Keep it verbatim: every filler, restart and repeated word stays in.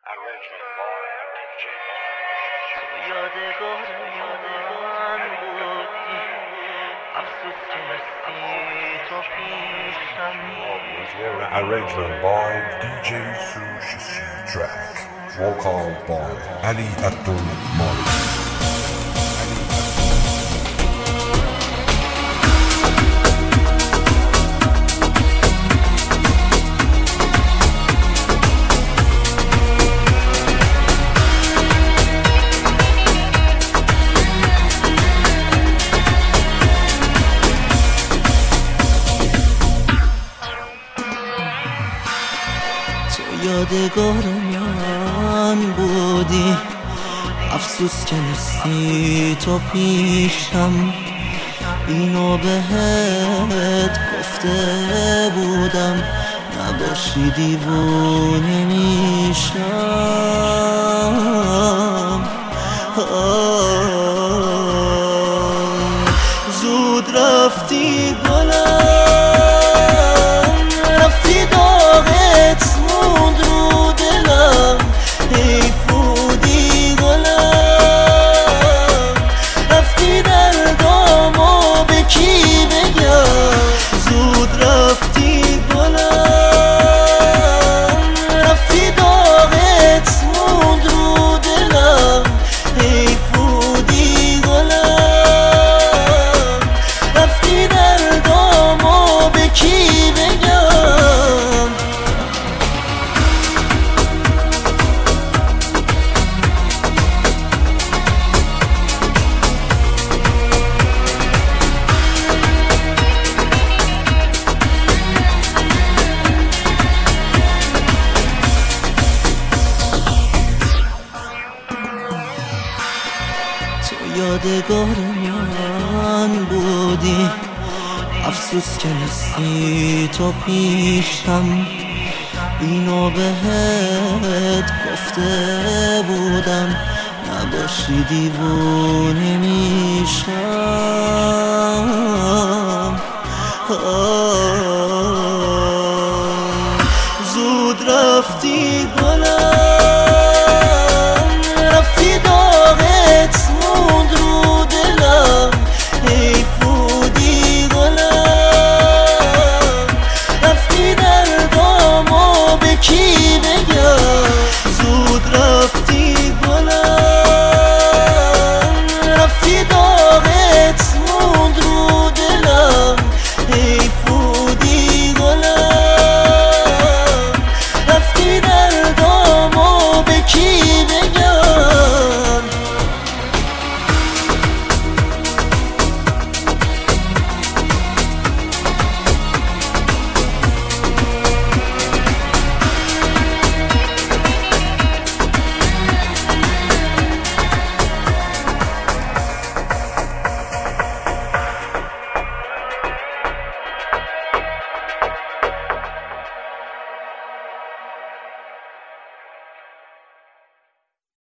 یادگار یادگار بودی افسوس که نیستی تو پیشم. Arrangement by D J Sushi C Track. Vocal by Ali Abdul Malik. یادگار من بودی افسوس که نیستی تو پیشم. اینو بهت گفته بودم نباشی دیوونه میشم. زود رفتی گلم، رفتی داغت موند رو دلم. حیفودی گلم، رفتی دردامو به کی بگم. زود رفتی گلم، رفتی داغت موند رو دلم. حیفودی گلم، رفتی دردامو به کی بگم. یادگار من بودی افسوس که نیستی تو پیشم. اینو بهت گفته بودم نباشی دیوونه میشم. زود رفتی گلم،